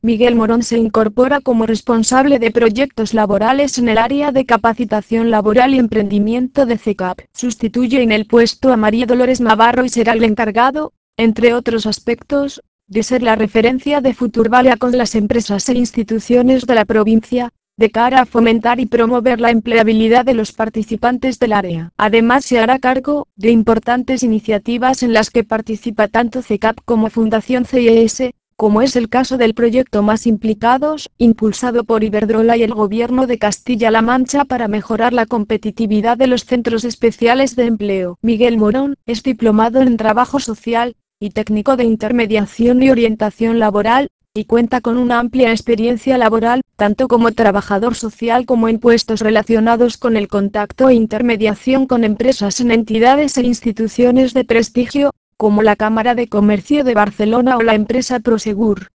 Miguel Morón se incorpora como responsable de proyectos laborales en el área de capacitación laboral y emprendimiento de CECAP. Sustituye en el puesto a María Dolores Navarro y será el encargado, entre otros aspectos, de ser la referencia de Futurvalia con las empresas e instituciones de la provincia, de cara a fomentar y promover la empleabilidad de los participantes del área. Además se hará cargo de importantes iniciativas en las que participa tanto CECAP como Fundación CES, como es el caso del proyecto Más Implicados, impulsado por Iberdrola y el Gobierno de Castilla-La Mancha para mejorar la competitividad de los centros especiales de empleo. Miguel Morón es diplomado en Trabajo Social y técnico de intermediación y orientación laboral, y cuenta con una amplia experiencia laboral, tanto como trabajador social como en puestos relacionados con el contacto e intermediación con empresas en entidades e instituciones de prestigio, como la Cámara de Comercio de Barcelona o la empresa Prosegur.